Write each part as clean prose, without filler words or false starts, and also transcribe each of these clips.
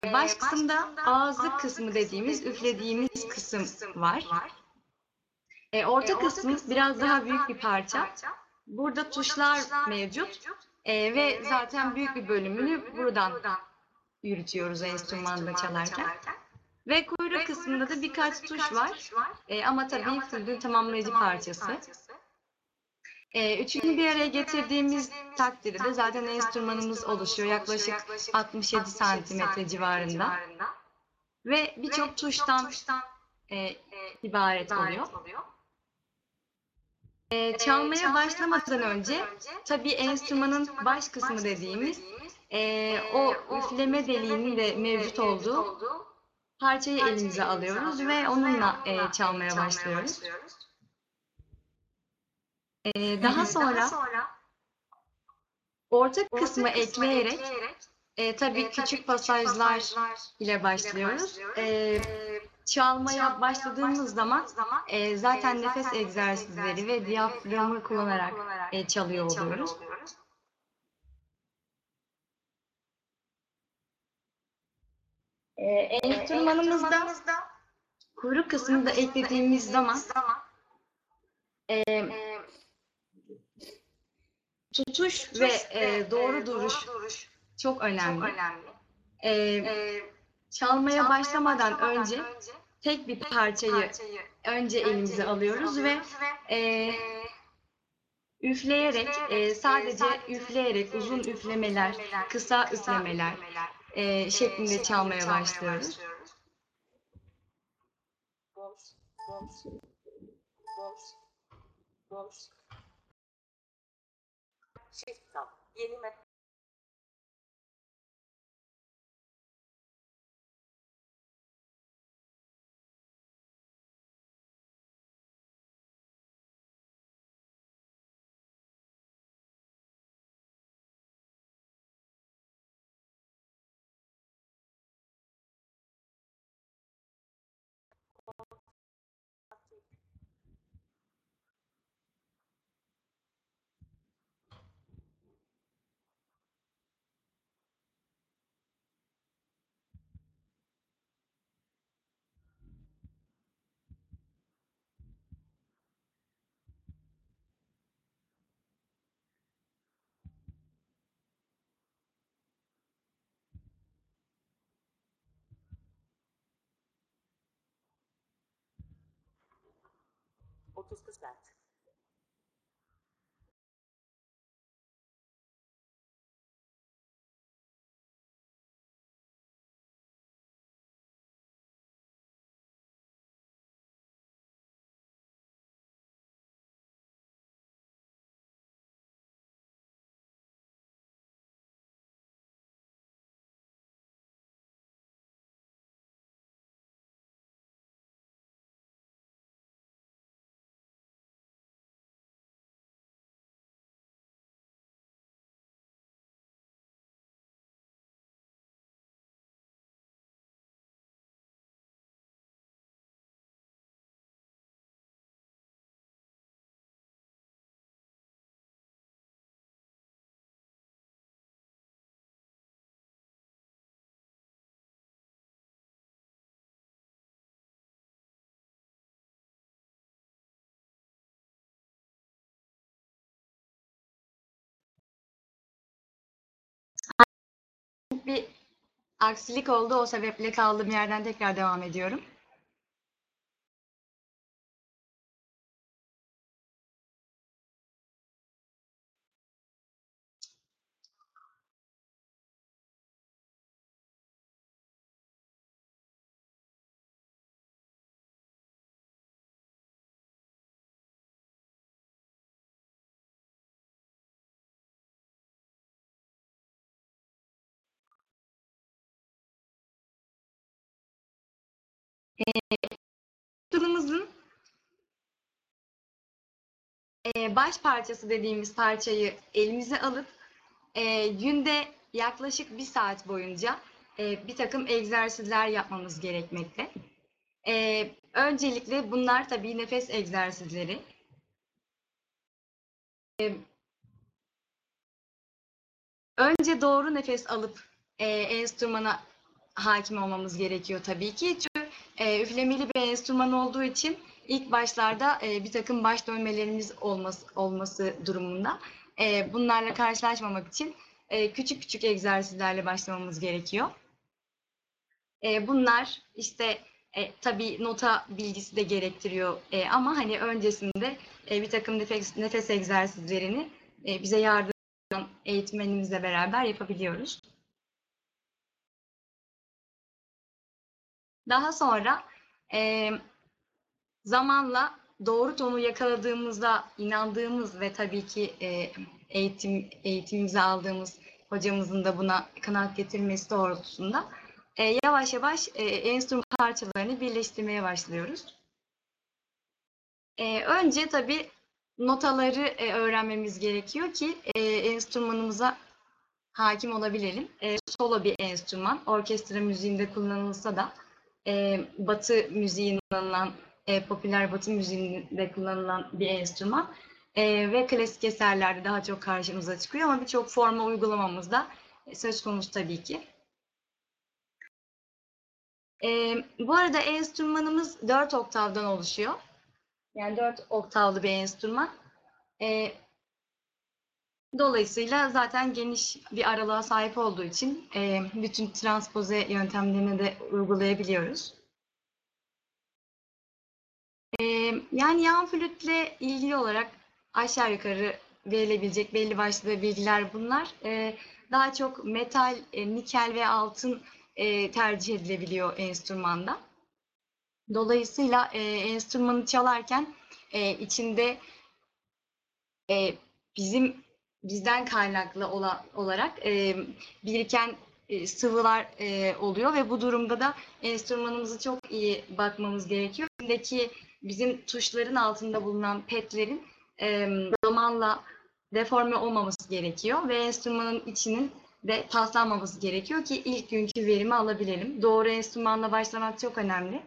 Baş kısımda ağızlık kısmı dediğimiz üflediğimiz kısım var. Orta kısmı biraz daha büyük bir parça. Burada tuşlar mevcut ve zaten büyük bir bölümünü buradan yürütüyoruz enstrümanda çalarken. Ve kuyruk kısmında da birkaç tuş var ama tabii flütün tamamlayıcı parçası. Üçünü bir araya getirdiğimiz takdirde zaten enstrümanımız oluşuyor. Yaklaşık 67 santimetre civarında. Ve birçok tuştan ibaret oluyor. Çalmaya başlamadan önce tabii enstrümanın baş kısmı dediğimiz o üfleme deliğinin de mevcut olduğu parçayı elimize alıyoruz ve onunla çalmaya başlıyoruz. Daha sonra orta kısmı ekleyerek tabii küçük pasajlar ile başlıyoruz. Çalmaya başladığımız zaman zaten nefes egzersizleri ve diyaframı kullanarak çalıyor oluyoruz. Enstrümanımızda kuyruk kısmını da eklediğimiz zaman tutuş ve doğru duruş çok önemli. Çalmaya başlamadan önce tek bir parçayı önce elimize alıyoruz ve üfleyerek, sadece üfleyerek uzun üflemeler, kısa üflemeler şeklinde çalmaya başlıyoruz. Bir aksilik oldu, o sebeple kaldığım yerden tekrar devam ediyorum. Turumuzun baş parçası dediğimiz parçayı elimize alıp günde yaklaşık 1 saat boyunca bir takım egzersizler yapmamız gerekmekte. Öncelikle bunlar tabii nefes egzersizleri. Önce doğru nefes alıp enstrümana hakim olmamız gerekiyor tabii ki. Çünkü üflemeli bir enstrüman olduğu için ilk başlarda bir takım baş dönmelerimiz olması durumunda bunlarla karşılaşmamak için küçük küçük egzersizlerle başlamamız gerekiyor. Bunlar işte tabii nota bilgisi de gerektiriyor ama hani öncesinde bir takım nefes egzersizlerini bize yardım eden eğitmenimizle beraber yapabiliyoruz. Daha sonra zamanla doğru tonu yakaladığımızda inandığımız ve tabii ki eğitimimizi aldığımız hocamızın da buna kanaat getirmesi doğrultusunda yavaş yavaş enstrüman parçalarını birleştirmeye başlıyoruz. Önce tabii notaları öğrenmemiz gerekiyor ki enstrümanımıza hakim olabilelim. Solo bir enstrüman, orkestra müziğinde kullanılsa da Batı müziği kullanılan, popüler Batı müziğinde kullanılan bir enstrüman ve klasik eserlerde daha çok karşımıza çıkıyor ama birçok forma uygulamamız da söz konusu tabii ki. Bu arada enstrümanımız 4 oktavdan oluşuyor. Yani 4 oktavlı bir enstrüman. Dolayısıyla zaten geniş bir aralığa sahip olduğu için bütün transpoze yöntemlerini de uygulayabiliyoruz. Yani yan flütle ilgili olarak aşağı yukarı verilebilecek belli başlı bilgiler bunlar. Daha çok metal, nikel ve altın tercih edilebiliyor enstrümanda. Dolayısıyla enstrümanı çalarken içinde bizden kaynaklı olarak biriken sıvılar oluyor ve bu durumda da enstrümanımızı çok iyi bakmamız gerekiyor. İçindeki bizim tuşların altında bulunan petlerin zamanla deforme olmaması gerekiyor ve enstrümanın içinin de paslanmaması gerekiyor ki ilk günkü verimi alabilelim. Doğru enstrümanla başlamak çok önemli.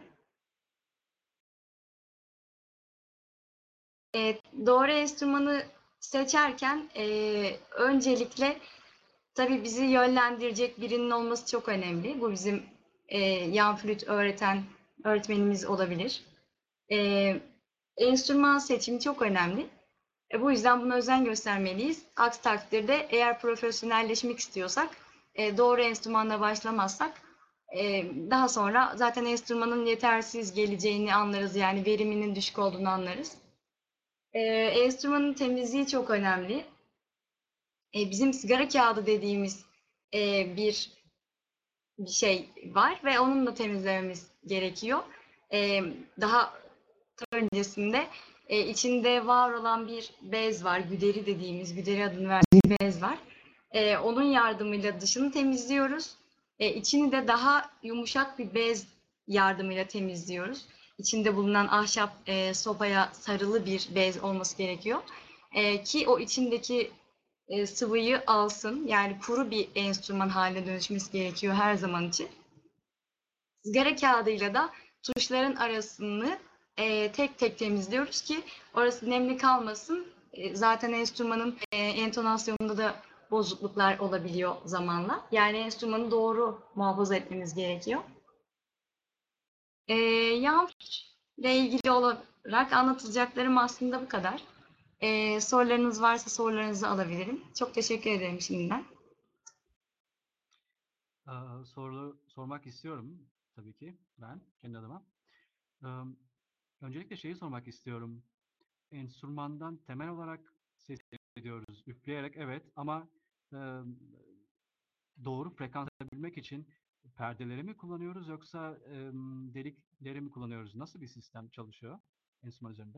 Doğru enstrümanı seçerken öncelikle tabii bizi yönlendirecek birinin olması çok önemli. Bu bizim yan flüt öğretmenimiz olabilir. Enstrüman seçimi çok önemli. Bu yüzden buna özen göstermeliyiz. Aksi takdirde eğer profesyonelleşmek istiyorsak doğru enstrümanla başlamazsak daha sonra zaten enstrümanın yetersiz geleceğini anlarız. Yani veriminin düşük olduğunu anlarız. Enstrümanın temizliği çok önemli. Bizim sigara kağıdı dediğimiz bir şey var ve onunla temizlememiz gerekiyor. Daha öncesinde içinde var olan bir bez var, güderi dediğimiz, güderi adını verdiğimiz bez var. Onun yardımıyla dışını temizliyoruz. İçini de daha yumuşak bir bez yardımıyla temizliyoruz. İçinde bulunan ahşap sopaya sarılı bir bez olması gerekiyor. Ki o içindeki sıvıyı alsın. Yani kuru bir enstrüman haline dönüşmesi gerekiyor her zaman için. Sigara kağıdıyla da tuşların arasını tek tek temizliyoruz ki orası nemli kalmasın. Zaten enstrümanın entonasyonunda da bozukluklar olabiliyor zamanla. Yani enstrümanı doğru muhafaza etmemiz gerekiyor. Yan ile ilgili olarak anlatılacaklarım aslında bu kadar. Sorularınız varsa sorularınızı alabilirim. Çok teşekkür ederim şimdiden. Soru sormak istiyorum tabii ki ben kendi adıma. Öncelikle şeyi sormak istiyorum. Enstrümandan temel olarak ses ediyoruz, üfleyerek evet ama e, doğru frekans alabilmek için perdeleri mi kullanıyoruz yoksa delikleri mi kullanıyoruz? Nasıl bir sistem çalışıyor enstrüman üzerinde?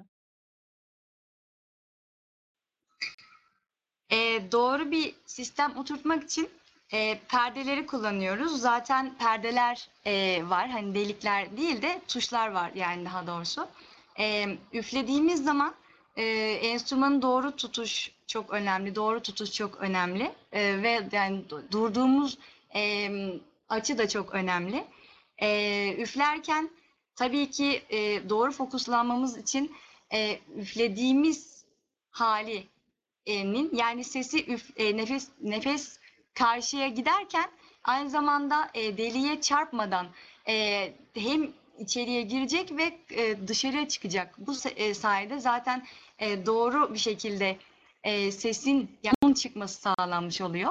Doğru bir sistem oturtmak için perdeleri kullanıyoruz. Zaten perdeler var. Hani delikler değil de tuşlar var yani daha doğrusu. Üflediğimiz zaman enstrümanın doğru tutuş çok önemli. Doğru tutuş çok önemli. Ve yani durduğumuz açı da çok önemli. Üflerken tabii ki doğru fokuslanmamız için üflediğimiz hali yani sesi nefes karşıya giderken aynı zamanda deliğe çarpmadan hem içeriye girecek ve dışarıya çıkacak. Bu sayede zaten doğru bir şekilde sesin yani çıkması sağlanmış oluyor.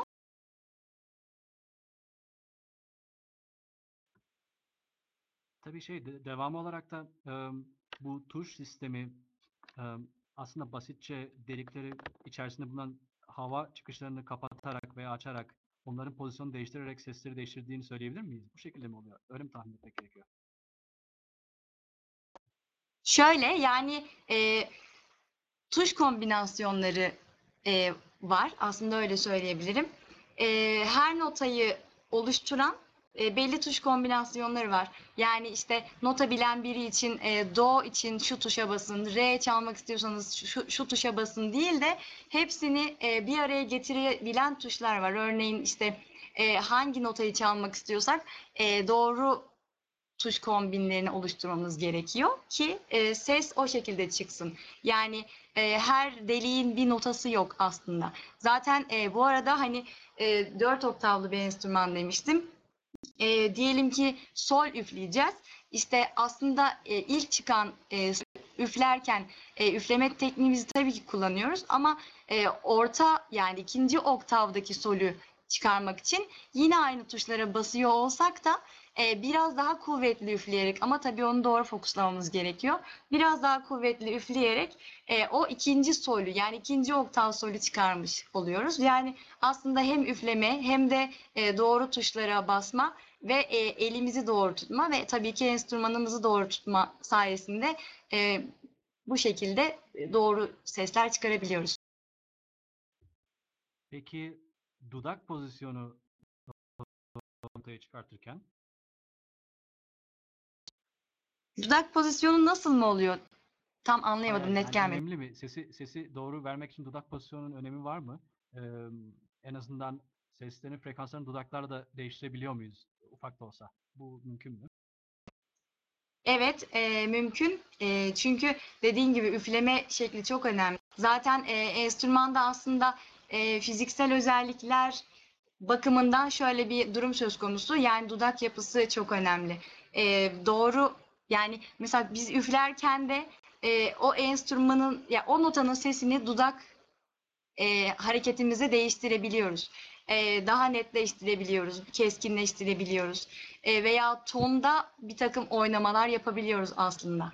Tabii devamı olarak da bu tuş sistemi aslında basitçe delikleri içerisinde bulunan hava çıkışlarını kapatarak veya açarak onların pozisyonu değiştirerek sesleri değiştirdiğini söyleyebilir miyiz? Bu şekilde mi oluyor? Öyle mi tahmin etmek gerekiyor? Şöyle yani tuş kombinasyonları var. Aslında öyle söyleyebilirim. Her notayı oluşturan belli tuş kombinasyonları var. Yani işte nota bilen biri için do için şu tuşa basın, re çalmak istiyorsanız şu tuşa basın değil de hepsini bir araya getirebilen tuşlar var. Örneğin işte hangi notayı çalmak istiyorsak doğru tuş kombinlerini oluşturmamız gerekiyor ki ses o şekilde çıksın. Yani her deliğin bir notası yok aslında. Zaten bu arada hani 4 oktavlı bir enstrüman demiştim. Diyelim ki sol üfleyeceğiz. İşte aslında ilk çıkan üflerken üfleme tekniğimizi tabii ki kullanıyoruz ama orta yani ikinci oktavdaki solü çıkarmak için yine aynı tuşlara basıyor olsak da biraz daha kuvvetli üfleyerek ama tabii onu doğru fokuslamamız gerekiyor. Biraz daha kuvvetli üfleyerek o ikinci solü yani ikinci oktav solü çıkarmış oluyoruz. Yani aslında hem üfleme hem de doğru tuşlara basma ve elimizi doğru tutma ve tabii ki enstrümanımızı doğru tutma sayesinde bu şekilde doğru sesler çıkarabiliyoruz. Peki dudak pozisyonu ortaya çıkartırken Dudak pozisyonu nasıl mı oluyor? Tam hayır, anlayamadım, hayır, net yani gelmedi. önemli mi? Sesi doğru vermek için dudak pozisyonunun önemi var mı? En azından seslerin frekanslarını dudaklarla da değiştirebiliyor muyuz? Ufak da olsa. Bu mümkün mü? Evet, mümkün. Çünkü dediğin gibi üfleme şekli çok önemli. Zaten enstrümanda aslında fiziksel özellikler bakımından şöyle bir durum söz konusu. Yani dudak yapısı çok önemli. Doğru yani mesela biz üflerken de o enstrümanın ya o notanın sesini dudak hareketimizi değiştirebiliyoruz. Daha netleştirebiliyoruz, keskinleştirebiliyoruz. Veya tonda bir takım oynamalar yapabiliyoruz aslında.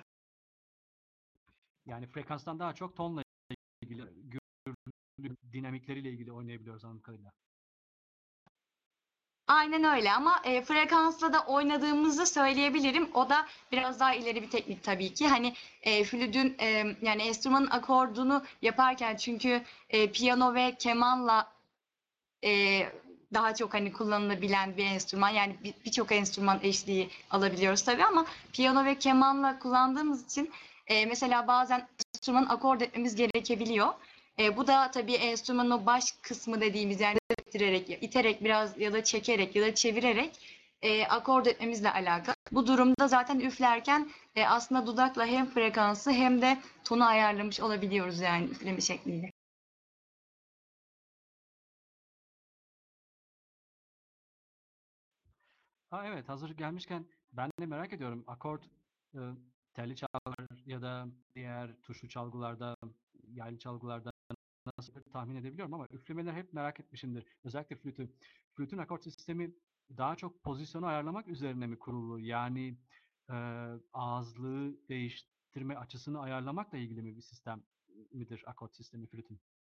Yani frekanstan daha çok tonla ilgili, gürültü dinamikleriyle ilgili oynayabiliyoruz anladığım kadarıyla. Aynen öyle ama frekansla da oynadığımızı söyleyebilirim. O da biraz daha ileri bir teknik tabii ki. Hani flütün yani enstrümanın akordunu yaparken çünkü piyano ve kemanla e, daha çok hani kullanılabilen bir enstrüman. Yani birçok enstrüman eşliği alabiliyoruz tabii ama piyano ve kemanla kullandığımız için mesela bazen enstrümanı akord etmemiz gerekebiliyor. Bu da tabii enstrümanın o baş kısmı dediğimiz yani ittirerek, iterek biraz ya da çekerek ya da çevirerek akord etmemizle alakalı. Bu durumda zaten üflerken aslında dudakla hem frekansı hem de tonu ayarlamış olabiliyoruz yani üfleme şekliyle. Ha evet, hazır gelmişken ben de merak ediyorum. Akort e, telli çalgılar ya da diğer tuşlu çalgılarda, yaylı çalgılarda nasıl tahmin edebiliyorum ama üflemeler hep merak etmişimdir. Özellikle flütü. Flütün akort sistemi daha çok pozisyonu ayarlamak üzerine mi kurulu? Yani e, ağızlığı değiştirme açısını ayarlamakla ilgili mi bir sistem midir akort sistemi flütün?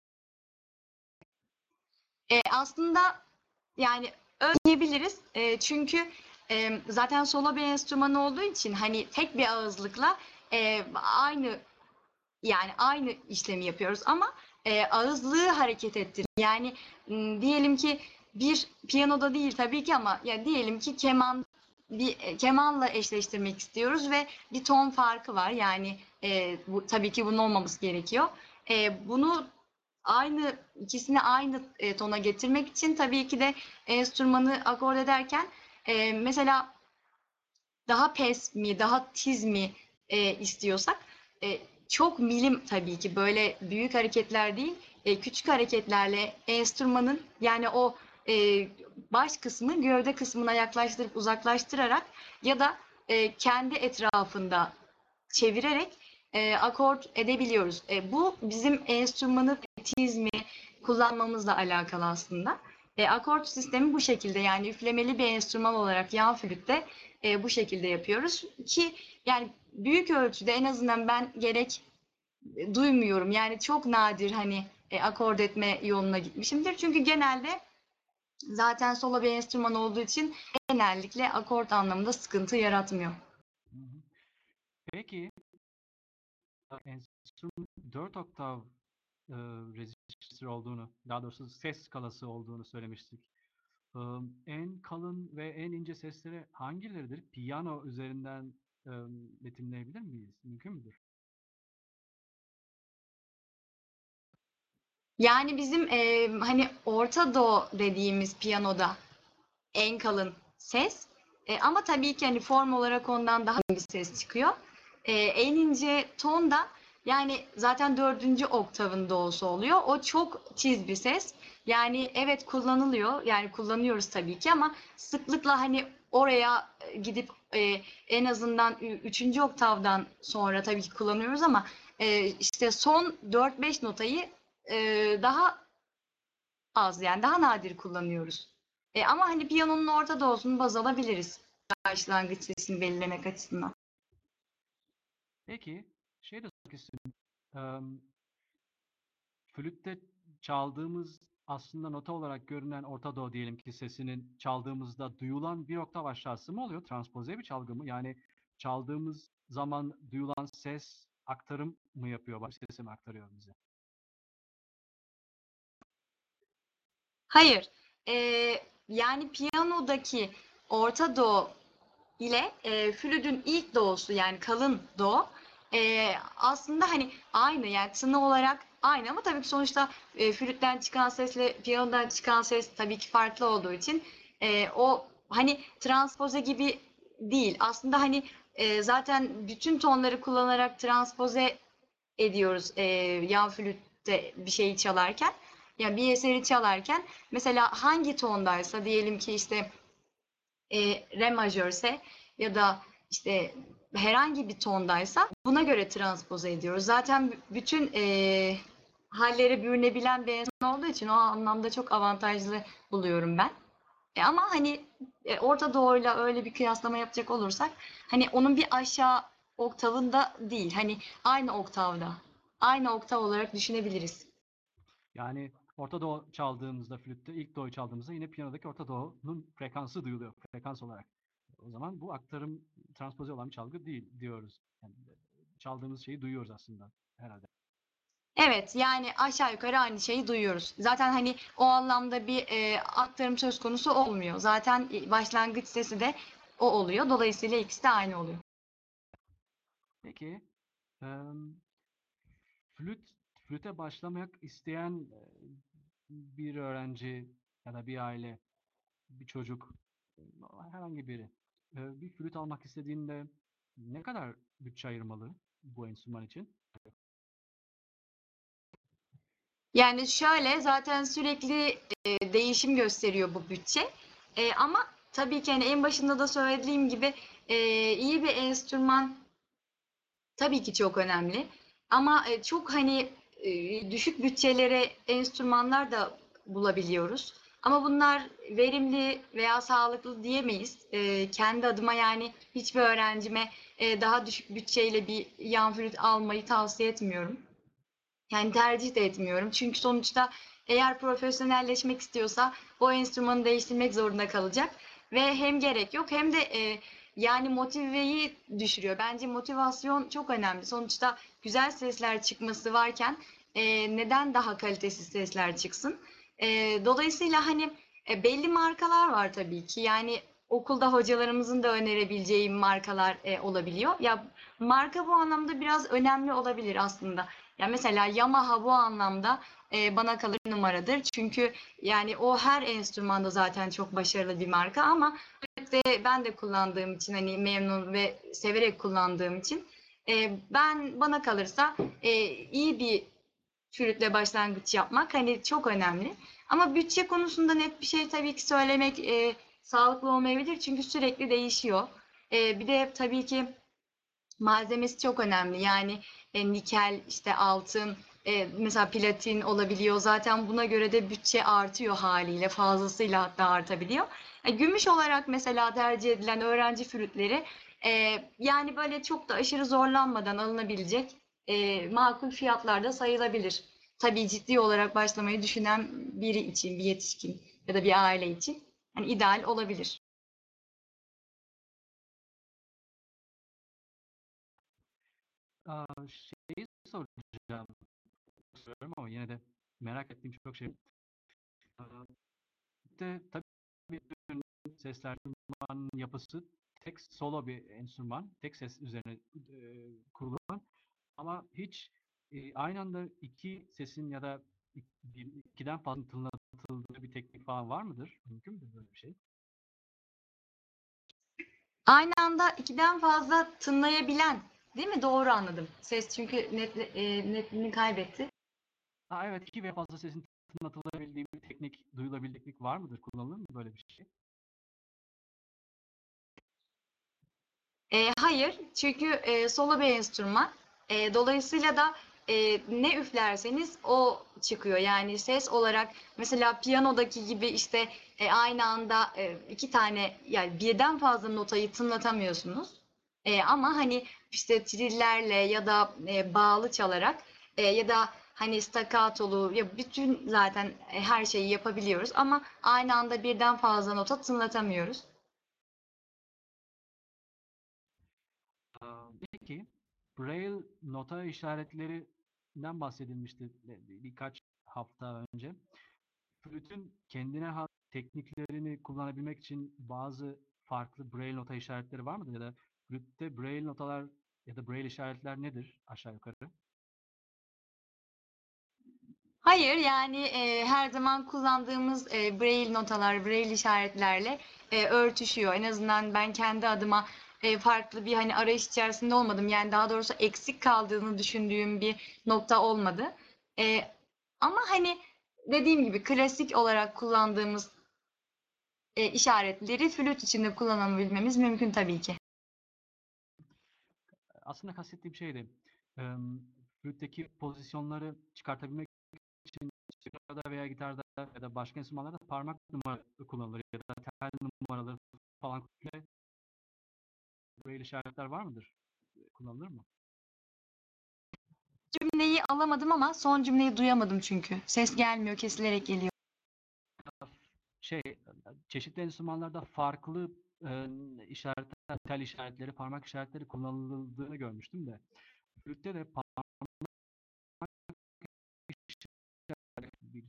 Aslında yani öğrenebiliriz. Çünkü zaten solo bir enstrüman olduğu için hani tek bir ağızlıkla aynı yani aynı işlemi yapıyoruz ama ağızlığı hareket ettir. Yani diyelim ki bir piyanoda değil tabii ki ama ya diyelim ki kemanla eşleştirmek istiyoruz ve bir ton farkı var. Yani tabii ki bunun olmaması gerekiyor. Bunu ikisini aynı tona getirmek için tabii ki de enstrümanı akord ederken mesela daha pes mi, daha tiz mi istiyorsak e, çok milim tabii ki böyle büyük hareketler değil, küçük hareketlerle enstrümanın yani o baş kısmı gövde kısmına yaklaştırıp uzaklaştırarak ya da kendi etrafında çevirerek akort edebiliyoruz. Bu bizim enstrümanı, tizmi kullanmamızla alakalı aslında. Akort sistemi bu şekilde, yani üflemeli bir enstrüman olarak yan flütte bu şekilde yapıyoruz ki yani büyük ölçüde en azından ben gerek duymuyorum. Yani çok nadir hani akord etme yoluna gitmişimdir. Çünkü genelde zaten solo bir enstrüman olduğu için genellikle akort anlamında sıkıntı yaratmıyor. Hı hı. Peki enstrüman 4 oktav register olduğunu, daha doğrusu ses skalası olduğunu söylemiştik. En kalın ve en ince sesleri hangileridir? Piyano üzerinden betimleyebilir miyiz? Mümkün müdür? Yani bizim hani Orta Do dediğimiz piyanoda en kalın ses. Ama tabii ki hani form olarak ondan daha bir ses çıkıyor. En ince ton da yani zaten 4. oktavın doğusu oluyor. O çok tiz bir ses. Yani evet kullanılıyor. Yani kullanıyoruz tabii ki ama sıklıkla hani oraya gidip en azından 3. oktavdan sonra tabii ki kullanıyoruz ama işte son 4-5 notayı daha az, yani daha nadir kullanıyoruz. Ama hani piyanonun orta doğusunu baz alabiliriz başlangıç sesini belirlemek açısından. Peki, şey de sormak istiyorum. Em, Flütte çaldığımız aslında nota olarak görünen Orta Do diyelim ki sesinin çaldığımızda duyulan bir oktav aşağısı mı oluyor? Transpoze bir çalgı mı? Yani çaldığımız zaman duyulan ses aktarım mı yapıyor? Baş sesi mi aktarıyor bize? Hayır, yani piyanodaki orta do ile flütün ilk doğusu yani kalın do aslında hani aynı, yani tını olarak aynı ama tabii ki sonuçta flütten çıkan sesle piyanodan çıkan ses tabii ki farklı olduğu için o hani transpoze gibi değil. Aslında hani zaten bütün tonları kullanarak transpoze ediyoruz yan flütte bir şeyi çalarken. Yani bir eseri çalarken mesela hangi tondaysa, diyelim ki işte re majörse ya da işte herhangi bir tondaysa buna göre transpoze ediyoruz. Zaten bütün halleri bürünebilen bir enstrüman olduğu için o anlamda çok avantajlı buluyorum ben. Ama hani Orta Doğu'yla öyle bir kıyaslama yapacak olursak hani onun bir aşağı oktavında değil. Hani aynı oktavda. Aynı oktav olarak düşünebiliriz. Yani Orta Do çaldığımızda flütte, ilk Do'yu çaldığımızda yine piyanodaki Orta Do'nun frekansı duyuluyor frekans olarak. O zaman bu aktarım transpoze olan bir çalgı değil diyoruz. Yani çaldığımız şeyi duyuyoruz aslında herhalde. Evet, yani aşağı yukarı aynı şeyi duyuyoruz. Zaten hani o anlamda bir aktarım söz konusu olmuyor. Zaten başlangıç sesi de o oluyor. Dolayısıyla ikisi de aynı oluyor. Peki, flüt, flüte başlamak isteyen bir öğrenci ya da bir aile, bir çocuk, herhangi biri bir flüt almak istediğinde ne kadar bütçe ayırmalı bu enstrüman için? Yani şöyle, zaten sürekli değişim gösteriyor bu bütçe. Ama tabii ki hani en başında da söylediğim gibi iyi bir enstrüman tabii ki çok önemli. Ama çok hani düşük bütçelere enstrümanlar da bulabiliyoruz. Ama bunlar verimli veya sağlıklı diyemeyiz. Kendi adıma yani hiçbir öğrencime daha düşük bütçeyle bir yan flüt almayı tavsiye etmiyorum. Yani tercih de etmiyorum. Çünkü sonuçta eğer profesyonelleşmek istiyorsa o enstrümanı değiştirmek zorunda kalacak. Ve hem gerek yok hem de yani motiveyi düşürüyor. Bence motivasyon çok önemli. Sonuçta güzel sesler çıkması varken neden daha kalitesiz sesler çıksın? Dolayısıyla hani belli markalar var tabii ki. Yani okulda hocalarımızın da önerebileceği markalar olabiliyor. Ya marka bu anlamda biraz önemli olabilir aslında. Ya mesela Yamaha bu anlamda bana kalır numaradır. Çünkü yani o her enstrümanda zaten çok başarılı bir marka ama ben de kullandığım için hani memnun ve severek kullandığım için bana kalırsa iyi bir flütle başlangıç yapmak hani çok önemli. Ama bütçe konusunda net bir şey tabii ki söylemek sağlıklı olmayabilir çünkü sürekli değişiyor. Bir de tabii ki malzemesi çok önemli. Yani nikel, işte altın, mesela platin olabiliyor. Zaten buna göre de bütçe artıyor haliyle. Fazlasıyla hatta artabiliyor. Gümüş olarak mesela tercih edilen öğrenci flütleri yani böyle çok da aşırı zorlanmadan alınabilecek makul fiyatlarda sayılabilir. Tabii ciddi olarak başlamayı düşünen biri için, bir yetişkin ya da bir aile için hani ideal olabilir. Şeyi soracağım, soruyorum ama yine de merak ettiğim çok şey. Aa, de tabii bütün sesler enstrümanın yapısı tek solo bir enstrüman, tek ses üzerine kurulu. Ama hiç aynı anda iki sesin ya da ikiden fazla tınlatıldığı bir teknik falan var mıdır? Mümkün müdür böyle bir şey? Aynı anda ikiden fazla tınlayabilen, değil mi? Doğru anladım. Ses çünkü netliğini kaybetti. Ha, evet, iki veya fazla sesin tınlatılabildiği bir teknik, duyulabildiği teknik var mıdır? Kullanılır mı böyle bir şey? Hayır, çünkü solo bir enstrüman. Dolayısıyla da ne üflerseniz o çıkıyor. Yani ses olarak mesela piyanodaki gibi işte aynı anda iki tane yani birden fazla notayı tınlatamıyorsunuz. Ama hani işte trillerle ya da bağlı çalarak ya da hani staccatolu ya bütün zaten her şeyi yapabiliyoruz ama aynı anda birden fazla nota tınlatamıyoruz. Peki, Braille nota işaretlerinden bahsedilmişti birkaç hafta önce. Flütün kendine has tekniklerini kullanabilmek için bazı farklı Braille nota işaretleri var mıdır? Ya da flütte Braille notalar ya da Braille işaretler nedir aşağı yukarı? Hayır, yani her zaman kullandığımız Braille notalar, Braille işaretlerle örtüşüyor. En azından ben kendi adıma farklı bir hani arayış içerisinde olmadım. Yani daha doğrusu eksik kaldığını düşündüğüm bir nokta olmadı. E, Ama hani dediğim gibi klasik olarak kullandığımız işaretleri flüt içinde kullanabilmemiz mümkün tabii ki. Aslında kastettiğim şeydi. Flütteki pozisyonları çıkartabilmek için piyanoda veya gitarda ya da başka enstrümanlarda parmak numaraları kullanılır ya da tel numaraları falan böyle işaretler var mıdır? Kullanılır mı? Cümleyi alamadım ama son cümleyi duyamadım çünkü. Ses gelmiyor, kesilerek geliyor. Şey, çeşitli enstrümanlarda farklı işaretler, tel işaretleri, parmak işaretleri kullanıldığını görmüştüm de. Flütte de parmak işareti.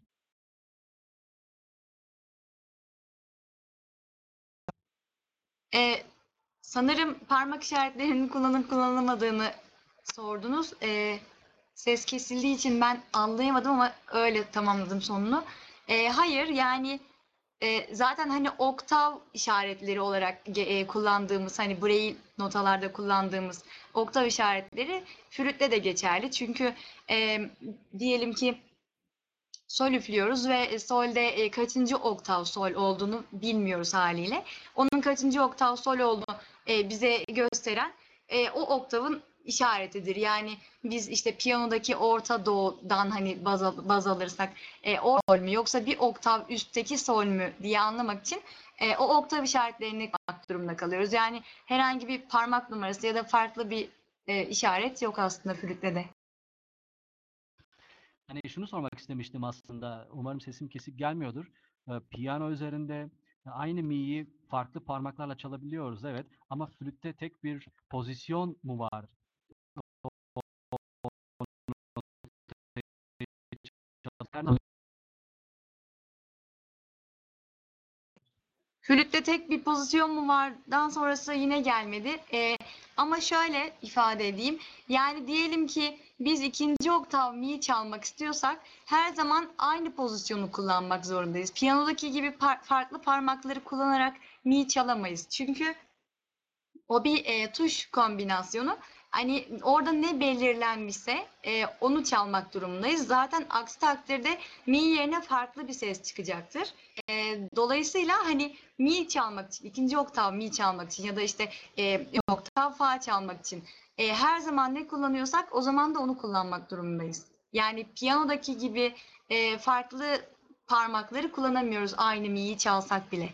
E, Sanırım parmak işaretlerinin kullanıp kullanılmadığını sordunuz. Ses kesildiği için ben anlayamadım ama öyle tamamladım sonunu. Hayır, yani zaten hani oktav işaretleri olarak kullandığımız hani Braille notalarda kullandığımız oktav işaretleri flütte de geçerli. Çünkü diyelim ki sol üflüyoruz ve solde kaçıncı oktav sol olduğunu bilmiyoruz haliyle. Onun kaçıncı oktav sol olduğunu bize gösteren o oktavın işaretidir. Yani biz işte piyanodaki orta do'dan hani baz alırsak o sol mü yoksa bir oktav üstteki sol mü diye anlamak için o oktav işaretlerini yapmak durumunda kalıyoruz. Yani herhangi bir parmak numarası ya da farklı bir işaret yok aslında flütte de. Hani şunu sormak istemiştim aslında. Umarım sesim kesik gelmiyordur. Piyano üzerinde aynı mi'yi farklı parmaklarla çalabiliyoruz, evet. Ama flütte tek bir pozisyon mu var? Flütte tek bir pozisyon mu vardan sonrası yine gelmedi. Ama şöyle ifade edeyim. Yani diyelim ki biz ikinci oktav mi çalmak istiyorsak her zaman aynı pozisyonu kullanmak zorundayız. Piyanodaki gibi farklı parmakları kullanarak mi çalamayız. Çünkü o bir tuş kombinasyonu. Hani orada ne belirlenmişse onu çalmak durumundayız. Zaten aksi takdirde mi yerine farklı bir ses çıkacaktır. Dolayısıyla hani mi çalmak için, ikinci oktav mi çalmak için ya da işte oktav fa çalmak için her zaman ne kullanıyorsak o zaman da onu kullanmak durumundayız. Yani piyanodaki gibi farklı parmakları kullanamıyoruz aynı mi'yi çalsak bile.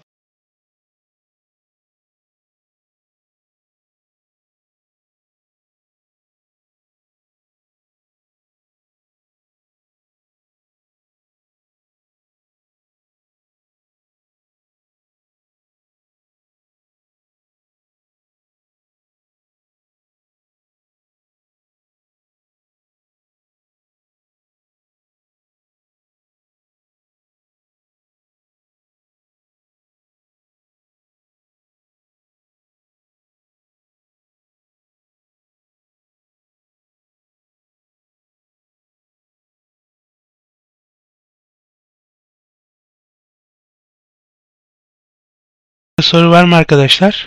Soru var mı arkadaşlar?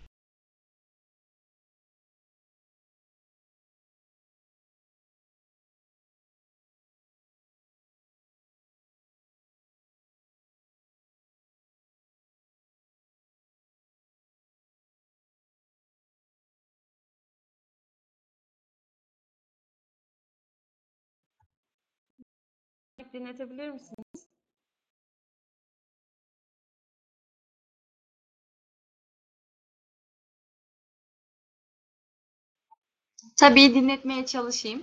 Dinletebilir misin? Tabii dinletmeye çalışayım.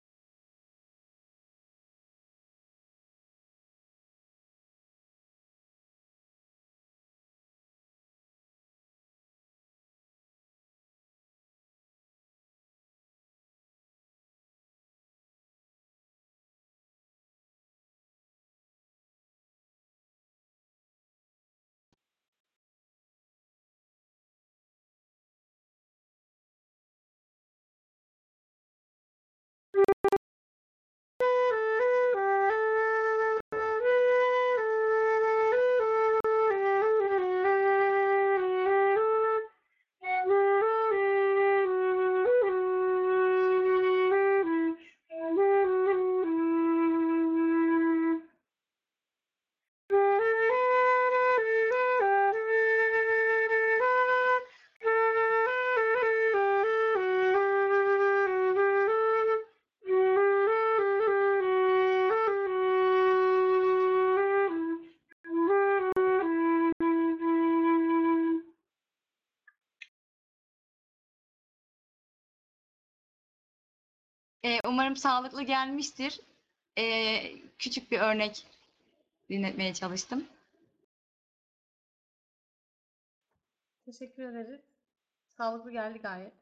Umarım sağlıklı gelmiştir. Küçük bir örnek dinletmeye çalıştım. Teşekkür ederiz. Sağlıklı geldi gayet.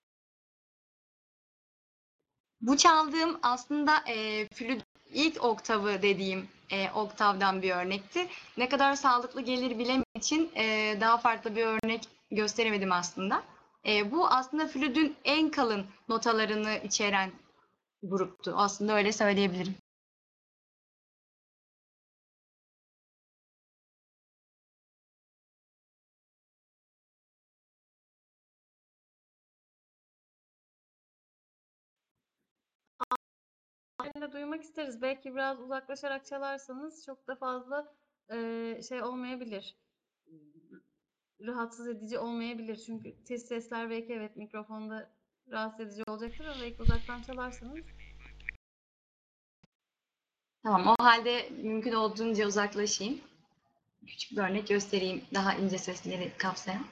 Bu çaldığım aslında flüt ilk oktavı dediğim oktavdan bir örnekti. Ne kadar sağlıklı gelir bilemem için daha farklı bir örnek gösteremedim aslında. Bu aslında flütün en kalın notalarını içeren gruptu. Aslında öyle söyleyebilirim. Aynı duymak isteriz. Belki biraz uzaklaşarak çalarsanız çok da fazla şey olmayabilir. Rahatsız edici olmayabilir. Çünkü tiz sesler belki evet mikrofonda rahatsız edici olacaktır ama belki uzaktan çalarsanız. Tamam, o halde mümkün olduğunca uzaklaşayım. Küçük bir örnek göstereyim daha ince sesleri kapsayan.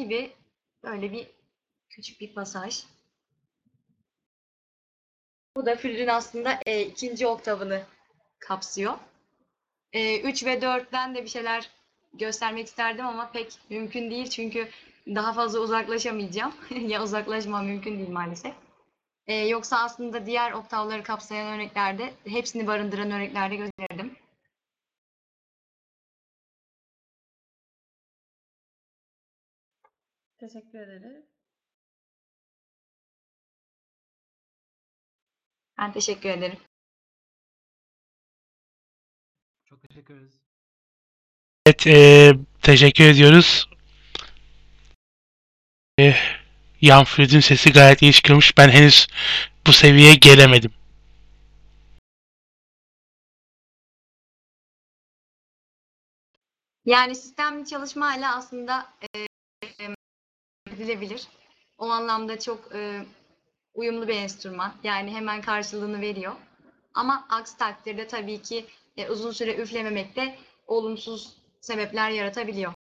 gibi böyle bir küçük bir pasaj. Bu da flütün aslında ikinci oktavını kapsıyor. 3 ve 4'ten de bir şeyler göstermek isterdim ama pek mümkün değil çünkü daha fazla uzaklaşamayacağım. Ya uzaklaşmam mümkün değil maalesef. Yoksa aslında diğer oktavları kapsayan örneklerde, hepsini barındıran örneklerde gösterdim. Teşekkür ederiz. Ben teşekkür ederim. Çok teşekkür ederiz. Evet, teşekkür ediyoruz. Yan flütün sesi gayet iyi çıkıyormuş. Ben henüz bu seviyeye gelemedim. Yani sistemli çalışmayla aslında edilebilir. O anlamda çok uyumlu bir enstrüman. Yani hemen karşılığını veriyor. Ama aksi takdirde tabii ki uzun süre üflememek de olumsuz sebepler yaratabiliyor.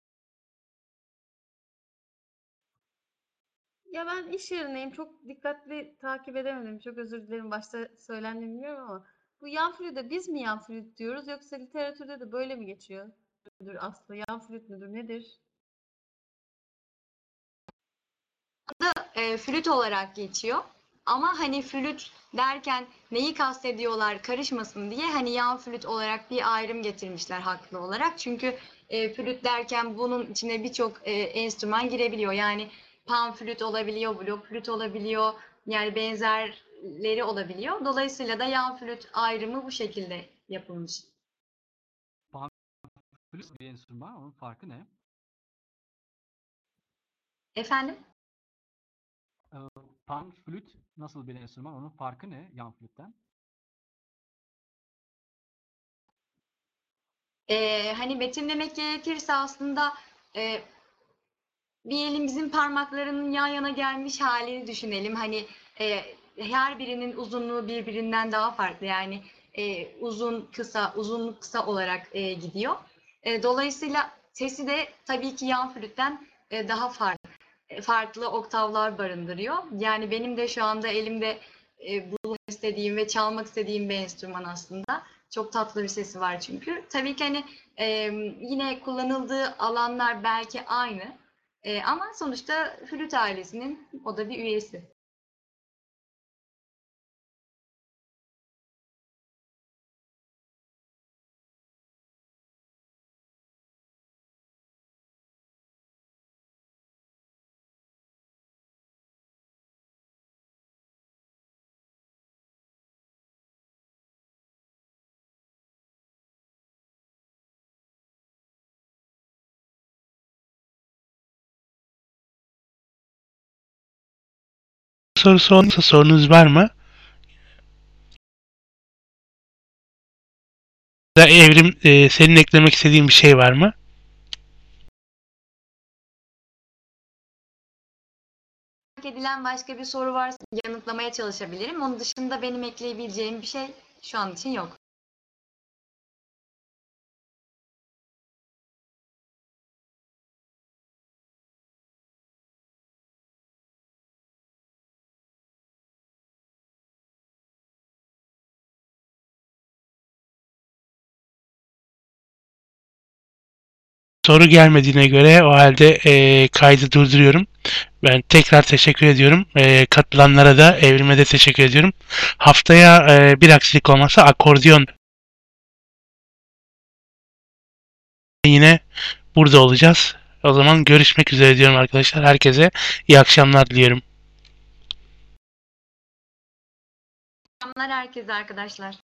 Ya ben iş yerindeyim. Çok dikkatli takip edemedim. Çok özür dilerim. Başta söylendi bilmiyorum ama bu yan flüte biz mi yan flüt diyoruz yoksa literatürde de böyle mi geçiyor? Müdür Aslı? Yan flüt müdür? Nedir? Flüt olarak geçiyor. Ama hani flüt derken neyi kastediyorlar karışmasın diye hani yan flüt olarak bir ayrım getirmişler haklı olarak. Çünkü flüt derken bunun içine birçok enstrüman girebiliyor. Yani pan flüt olabiliyor, blok flüt olabiliyor. Yani benzerleri olabiliyor. Dolayısıyla da yan flüt ayrımı bu şekilde yapılmış. Flüt bir enstrüman, onun farkı ne? Efendim? Pan flüt nasıl bir enstrüman, onun farkı ne yan flütten? Hani betimlemek gerekirse aslında e, bir elimizin parmaklarının yan yana gelmiş halini düşünelim. Hani her birinin uzunluğu birbirinden daha farklı. Yani uzun kısa, uzunluk kısa olarak gidiyor. Dolayısıyla sesi de tabii ki yan flütten daha farklı oktavlar barındırıyor. Yani benim de şu anda elimde bulmak istediğim ve çalmak istediğim bir enstrüman aslında. Çok tatlı bir sesi var çünkü. Tabii ki hani yine kullanıldığı alanlar belki aynı. Ama sonuçta flüt ailesinin o da bir üyesi. Sorusu olursa sorunuz var mı? Da Evrim, senin eklemek istediğin bir şey var mı? Merak edilen başka bir soru varsa yanıtlamaya çalışabilirim. Onun dışında benim ekleyebileceğim bir şey şu an için yok. Soru gelmediğine göre o halde kaydı durduruyorum. Ben tekrar teşekkür ediyorum. Katılanlara da Evrim'e de teşekkür ediyorum. Haftaya bir aksilik olmazsa akordeon yine burada olacağız. O zaman görüşmek üzere diyorum arkadaşlar. Herkese iyi akşamlar diliyorum. Selamlar herkese arkadaşlar.